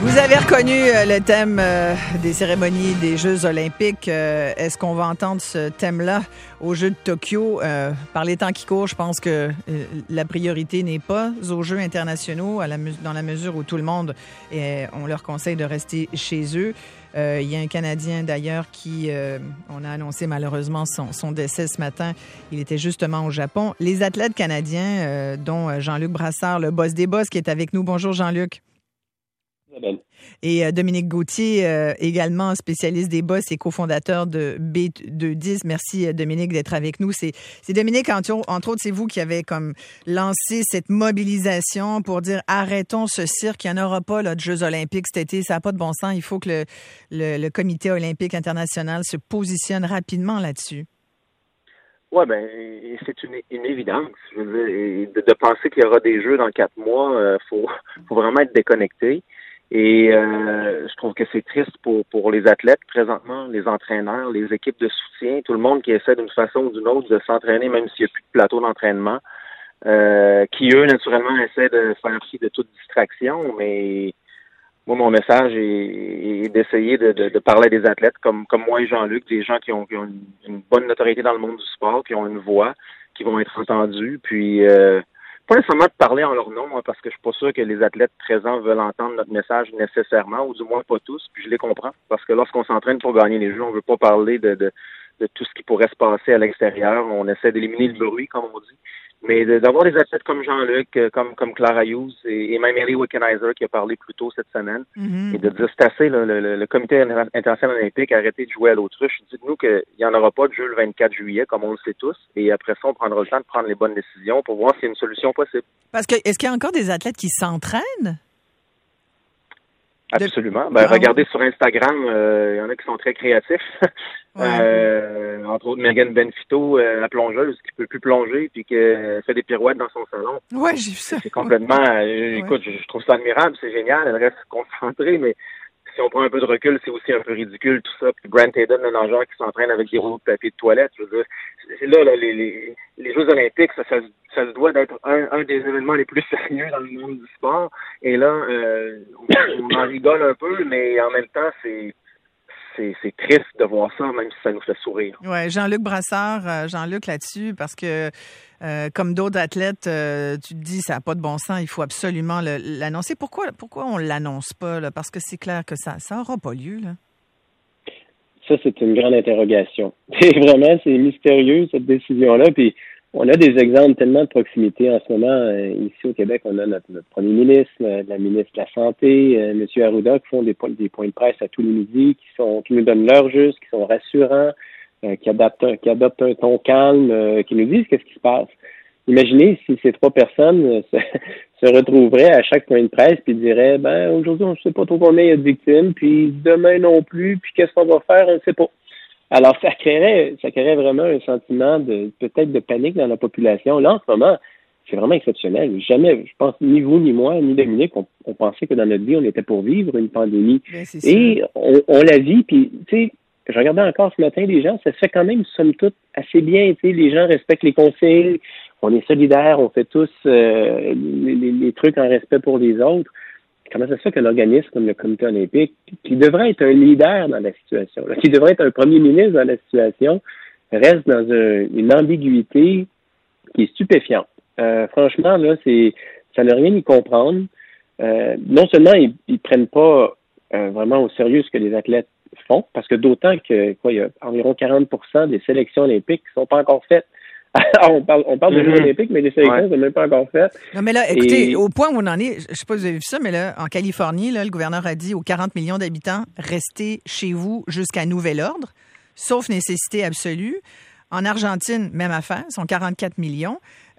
Vous avez reconnu le thème des cérémonies des Jeux olympiques. Est-ce qu'on va entendre ce thème-là aux Jeux de Tokyo? Par les temps qui courent, je pense que la priorité n'est pas aux Jeux internationaux, dans la mesure où tout le monde, on leur conseille de rester chez eux. Il y a un Canadien, d'ailleurs, qui, on a annoncé malheureusement son décès ce matin. Il était justement au Japon. Les athlètes canadiens, dont Jean-Luc Brassard, le boss des boss, qui est avec nous. Bonjour, Jean-Luc. Et Dominique Gauthier, également spécialiste des boss et cofondateur de B210. Merci, Dominique, d'être avec nous. C'est Dominique, entre autres, c'est vous qui avez comme lancé cette mobilisation pour dire arrêtons ce cirque. Il n'y en aura pas là, de Jeux olympiques cet été. Ça n'a pas de bon sens. Il faut que le Comité olympique international se positionne rapidement là-dessus. Oui, bien, c'est une évidence. Je veux dire, de penser qu'il y aura des Jeux dans 4 mois, faut vraiment être déconnecté. Et je trouve que c'est triste pour les athlètes présentement, les entraîneurs, les équipes de soutien, tout le monde qui essaie d'une façon ou d'une autre de s'entraîner, même s'il n'y a plus de plateau d'entraînement, qui, eux, naturellement, essaient de faire fi de toute distraction. Mais moi, mon message est d'essayer de parler à des athlètes comme moi et Jean-Luc, des gens qui ont une bonne notoriété dans le monde du sport, qui ont une voix, qui vont être entendus, puis pas nécessairement de parler en leur nom, moi, parce que je suis pas sûr que les athlètes présents veulent entendre notre message nécessairement, ou du moins pas tous, puis je les comprends. Parce que lorsqu'on s'entraîne pour gagner les Jeux, on veut pas parler de tout ce qui pourrait se passer à l'extérieur. On essaie d'éliminer le bruit, comme on dit. Mais d'avoir des athlètes comme Jean-Luc, comme Clara Hughes et même Ellie Wickenheiser qui a parlé plus tôt cette semaine, et de dire c'est assez, là, le Comité international olympique a arrêté de jouer à l'autruche. Dites-nous qu'il n'y en aura pas de jeu le 24 juillet, comme on le sait tous, et après ça, on prendra le temps de prendre les bonnes décisions pour voir s'il y a une solution possible. Parce que est-ce qu'il y a encore des athlètes qui s'entraînent? Absolument. Regardez sur Instagram, il y en a qui sont très créatifs. Entre autres, Megan Benfito, la plongeuse, qui peut plus plonger puis qui fait des pirouettes dans son salon. Ouais, j'ai vu ça. C'est complètement... Écoute, je trouve ça admirable, c'est génial. Elle reste concentrée, mais si on prend un peu de recul, c'est aussi un peu ridicule tout ça. Puis Grant Hayden, le nageur qui s'entraîne avec des rouleaux de papier de toilette, je veux dire, là les Jeux olympiques, ça se doit d'être un des événements les plus sérieux dans le monde du sport. Et là, on en rigole un peu, mais en même temps, c'est triste de voir ça, même si ça nous fait sourire. Oui, Jean-Luc Brassard, Jean-Luc là-dessus, parce que comme d'autres athlètes, tu te dis ça n'a pas de bon sens, il faut absolument l'annoncer. Pourquoi on ne l'annonce pas? Là? Parce que c'est clair que ça n'aura pas lieu. Là. Ça, c'est une grande interrogation. Et vraiment, c'est mystérieux, cette décision-là. Puis on a des exemples tellement de proximité en ce moment. Ici au Québec, on a notre premier ministre, la ministre de la Santé, M. Arruda, qui font des points de presse à tous les midis, qui nous donnent l'heure juste, qui sont rassurants, qui adoptent un ton calme, qui nous disent qu'est-ce qui se passe. Imaginez si ces 3 personnes se retrouveraient à chaque point de presse puis diraient aujourd'hui, on ne sait pas trop combien il y a de victimes, puis demain non plus, puis qu'est-ce qu'on va faire, on ne sait pas. Alors, ça créerait vraiment un sentiment peut-être de panique dans la population. Là, en ce moment, c'est vraiment exceptionnel. Jamais, je pense, ni vous, ni moi, ni Dominique, on pensait que dans notre vie, on était pour vivre une pandémie. Et on la vit, puis, tu sais, je regardais encore ce matin les gens, ça se fait quand même, somme toute, assez bien. Tu sais, les gens respectent les consignes, on est solidaires, on fait tous les trucs en respect pour les autres. Comment ça se fait qu'un organisme comme le Comité olympique, qui devrait être un leader dans la situation, qui devrait être un premier ministre dans la situation, reste dans une ambiguïté qui est stupéfiante. Franchement, là, ça n'a rien y comprendre. Non seulement ils prennent pas vraiment au sérieux ce que les athlètes font, parce que d'autant que il y a environ 40% des sélections olympiques qui sont pas encore faites. Alors, on parle de Jeux olympiques, mais les sélections ne sont même pas encore faites. Non, mais là, écoutez, au point où on en est, je ne sais pas si vous avez vu ça, mais là, en Californie, là, le gouverneur a dit aux 40 millions d'habitants, restez chez vous jusqu'à nouvel ordre, sauf nécessité absolue. En Argentine, même affaire, sont 44 millions.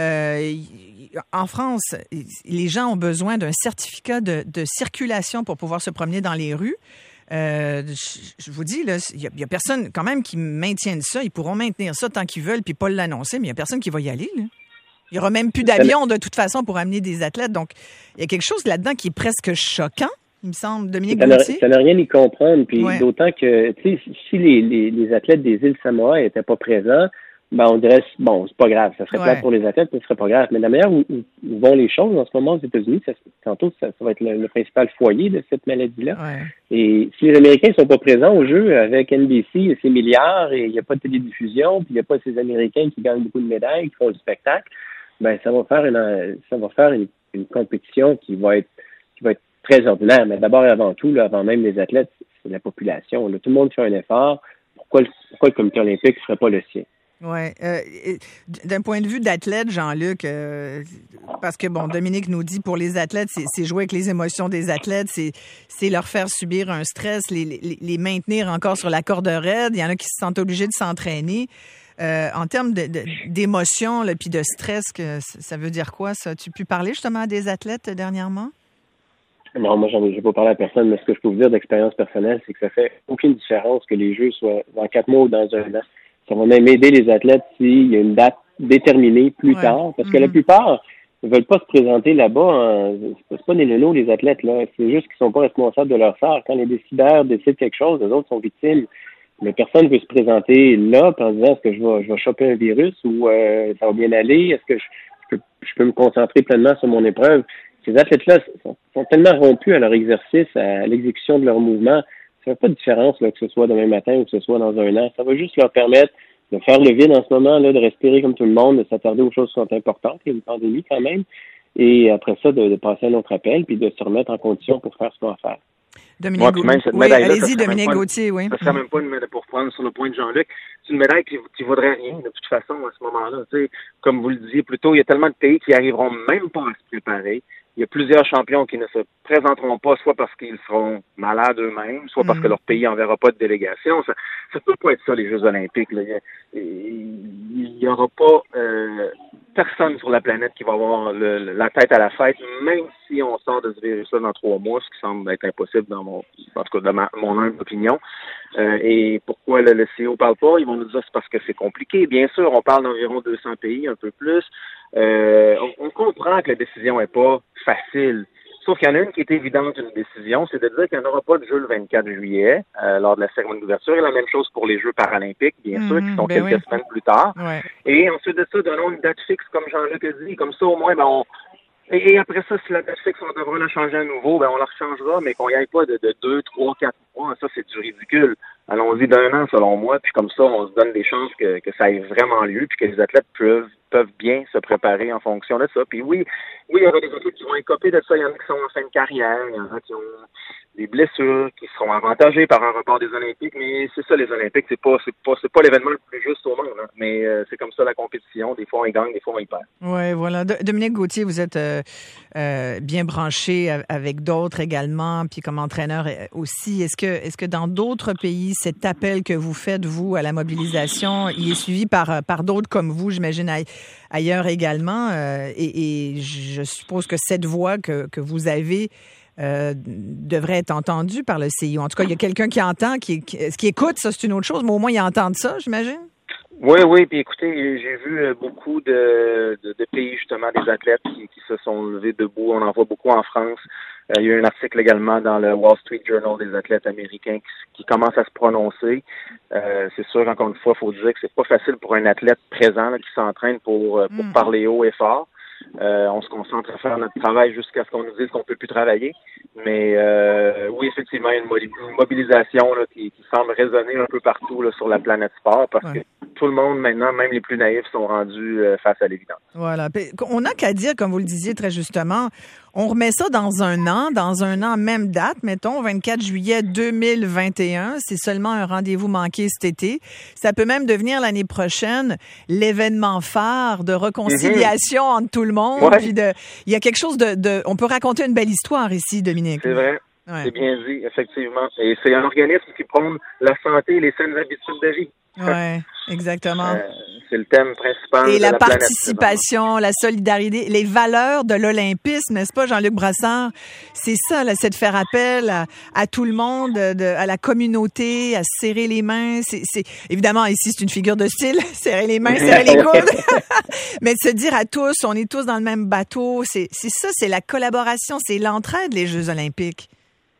En France, les gens ont besoin d'un certificat de circulation pour pouvoir se promener dans les rues. Je vous dis, il y a personne quand même qui maintienne ça. Ils pourront maintenir ça tant qu'ils veulent puis pas l'annoncer, mais il y a personne qui va y aller. Là. Il y aura même plus d'avions de toute façon pour amener des athlètes. Donc, il y a quelque chose là-dedans qui est presque choquant, il me semble. Dominique Gauthier? Ça n'a rien y comprendre. Puis d'autant que, tu sais, si les athlètes des îles Samoa n'étaient pas présents, on dirait, c'est pas grave. Ça serait plate pour les athlètes, mais ce serait pas grave. Mais la manière où vont les choses en ce moment aux États-Unis, ça va être le principal foyer de cette maladie-là. Ouais. Et si les Américains sont pas présents au jeu avec NBC et ses milliards, et il n'y a pas de télédiffusion, puis il n'y a pas ces Américains qui gagnent beaucoup de médailles, qui font du spectacle, ça va faire une compétition qui va être très ordinaire. Mais d'abord et avant tout, là, avant même les athlètes, c'est la population. Là. Tout le monde fait un effort. Pourquoi le comité olympique ne ferait pas le sien? Oui. D'un point de vue d'athlète, Jean-Luc, parce que, Dominique nous dit pour les athlètes, c'est jouer avec les émotions des athlètes, c'est leur faire subir un stress, les maintenir encore sur la corde raide. Il y en a qui se sentent obligés de s'entraîner. En termes d'émotions puis de stress, ça veut dire quoi, ça? Tu as pu parler justement à des athlètes dernièrement? Non, moi, j'ai pas parlé à personne, mais ce que je peux vous dire d'expérience personnelle, c'est que ça fait aucune différence que les Jeux soient dans 4 mois ou dans un an. Ça va même aider les athlètes s'il y a une date déterminée plus tard, parce que la plupart ne veulent pas se présenter là-bas. C'est pas des nonos, les athlètes, là. C'est juste qu'ils sont pas responsables de leur sort. Quand les décideurs décident quelque chose, les autres sont victimes. Mais personne ne veut se présenter là en disant est-ce que je vais choper un virus ou ça va bien aller, est-ce que je peux me concentrer pleinement sur mon épreuve. Ces athlètes-là sont tellement rompus à leur exercice, à l'exécution de leur mouvement. Ça fait pas de différence là, que ce soit demain matin ou que ce soit dans un an. Ça va juste leur permettre de faire le vide en ce moment, là, de respirer comme tout le monde, de s'attarder aux choses qui sont importantes. Il y a une pandémie quand même. Et après ça, de passer à un autre appel puis de se remettre en condition pour faire ce qu'on va faire. Dominique Gauthier. Oui, allez-y, Dominique Gauthier, oui. Ça ne serait même pas une médaille, pour prendre sur le point de Jean-Luc, c'est une médaille qui vaudrait rien, de toute façon, à ce moment-là. Tu sais, comme vous le disiez plus tôt, il y a tellement de pays qui n'arriveront même pas à se préparer. Il y a plusieurs champions qui ne se présenteront pas, soit parce qu'ils seront malades eux-mêmes, soit parce que leur pays n'enverra pas de délégation. Ça peut pas être ça, les Jeux olympiques. Là. Il y aura pas personne sur la planète qui va avoir la tête à la fête, même si on sort de ce virus-là dans 3 mois, ce qui semble être impossible en tout cas dans mon humble opinion. Et pourquoi le CEO parle pas? Ils vont nous dire c'est parce que c'est compliqué. Bien sûr, on parle d'environ 200 pays, un peu plus. On comprend que la décision est pas facile. Sauf qu'il y en a une qui est évidente, une décision, c'est de dire qu'il n'y en aura pas de jeu le 24 juillet lors de la cérémonie d'ouverture. Et la même chose pour les Jeux paralympiques, bien sûr, qui sont quelques semaines plus tard. Ouais. Et ensuite de ça, donnons une date fixe, comme Jean-Luc a dit. Comme ça, au moins, Et après ça, si la date fixe, on devra la changer à nouveau, on la rechangera, mais qu'on n'y aille pas de 2, 3, 4 mois. Ça, c'est du ridicule. Allons-y d'1 an, selon moi, puis comme ça, on se donne des chances que ça ait vraiment lieu, puis que les athlètes peuvent bien se préparer en fonction de ça. Puis oui, il y aura des athlètes qui vont écoper de ça. Il y en a qui sont en fin de carrière, il y en a qui ont des blessures, qui seront avantagés par un report des Olympiques, mais c'est ça, les Olympiques, c'est pas l'événement le plus juste au monde, hein. Mais c'est comme ça la compétition. Des fois, on gagne, des fois, on y perd. Oui, voilà. Dominique Gauthier, vous êtes bien branché avec d'autres également, puis comme entraîneur aussi. Est-ce que dans d'autres pays, cet appel que vous faites, vous, à la mobilisation, il est suivi par d'autres comme vous, j'imagine, ailleurs également? Et je suppose que cette voix que vous avez devrait être entendue par le CIO. En tout cas, il y a quelqu'un qui entend, qui écoute, ça c'est une autre chose, mais au moins ils entendent ça, j'imagine? Oui, puis écoutez, j'ai vu beaucoup de pays, justement, des athlètes qui se sont levés debout. On en voit beaucoup en France. Il y a eu un article également dans le Wall Street Journal des athlètes américains qui commencent à se prononcer. C'est sûr, encore une fois, il faut dire que c'est pas facile pour un athlète présent là, qui s'entraîne pour parler haut et fort. On se concentre à faire notre travail jusqu'à ce qu'on nous dise qu'on peut plus travailler. Mais oui, effectivement, il y a une mobilisation là, qui semble résonner un peu partout là, sur la planète sport parce que tout le monde maintenant, même les plus naïfs, sont rendus face à l'évidence. Voilà. On n'a qu'à dire, comme vous le disiez très justement, on remet ça dans un an, même date, mettons, 24 juillet 2021. C'est seulement un rendez-vous manqué cet été. Ça peut même devenir l'année prochaine l'événement phare de réconciliation entre tout le monde. Ouais. Puis il y a quelque chose on peut raconter une belle histoire ici, Dominique. C'est vrai. Ouais. C'est bien dit, effectivement. Et c'est un organisme qui prône la santé et les saines habitudes de vie. Oui, exactement. C'est le thème principal et de la participation, planète, la solidarité, les valeurs de l'olympisme, n'est-ce pas, Jean-Luc Brassard? C'est ça, là, c'est de faire appel à tout le monde, à la communauté, à se serrer les mains. C'est évidemment, ici, c'est une figure de style, serrer les mains, serrer les coudes. Mais de se dire à tous, on est tous dans le même bateau. C'est ça, c'est la collaboration, c'est l'entraide, les Jeux olympiques.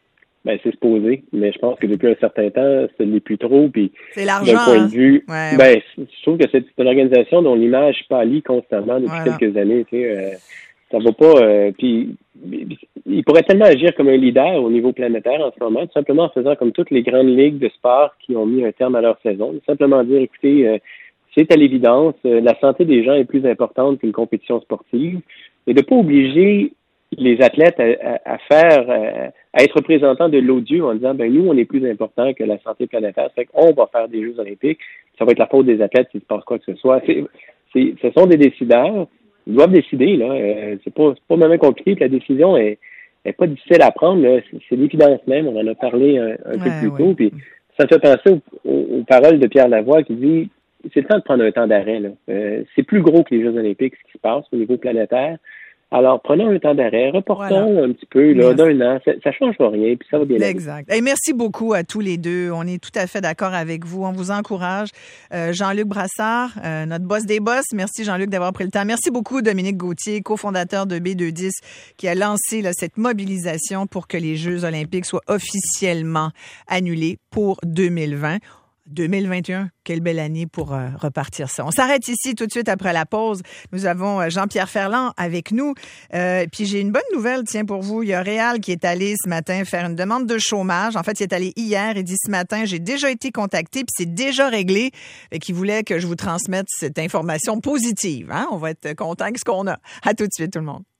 c'est supposé, mais je pense que depuis un certain temps, ce n'est plus trop. Puis, c'est l'argent. D'un point de vue, ouais. Je trouve que c'est une organisation dont l'image pâlit constamment depuis quelques années. Tu sais, ça va pas. Puis, il pourrait tellement agir comme un leader au niveau planétaire en ce moment, tout simplement en faisant comme toutes les grandes ligues de sport qui ont mis un terme à leur saison. Simplement dire, écoutez, c'est à l'évidence, la santé des gens est plus importante qu'une compétition sportive, et de pas obliger les athlètes à être représentants de l'odieux en disant nous, on est plus important que la santé planétaire. C'est qu'on va faire des Jeux olympiques. Ça va être la faute des athlètes s'il se passe quoi que ce soit. Ce sont des décideurs. Ils doivent décider, là. C'est pas vraiment compliqué, puis la décision est pas difficile à prendre, là. C'est l'évidence même. On en a parlé un peu plus tôt. Puis ça me fait penser aux paroles de Pierre Lavoie qui dit c'est le temps de prendre un temps d'arrêt, là. C'est plus gros que les Jeux olympiques, ce qui se passe au niveau planétaire. Alors, prenons un temps d'arrêt, reportons un petit peu, là, d'un an. Ça ne changera rien, puis ça va bien. Exact. Et merci beaucoup à tous les deux. On est tout à fait d'accord avec vous. On vous encourage. Jean-Luc Brassard, notre boss des boss. Merci, Jean-Luc, d'avoir pris le temps. Merci beaucoup, Dominique Gauthier, cofondateur de B210, qui a lancé cette mobilisation pour que les Jeux olympiques soient officiellement annulés pour 2020. 2021, quelle belle année pour repartir ça. On s'arrête ici tout de suite après la pause. Nous avons Jean-Pierre Ferland avec nous. Puis j'ai une bonne nouvelle, tiens, pour vous. Il y a Réal qui est allé ce matin faire une demande de chômage. En fait, il est allé hier et dit ce matin, j'ai déjà été contacté puis c'est déjà réglé. Et qu'il voulait que je vous transmette cette information positive. Hein? On va être content avec ce qu'on a. À tout de suite, tout le monde.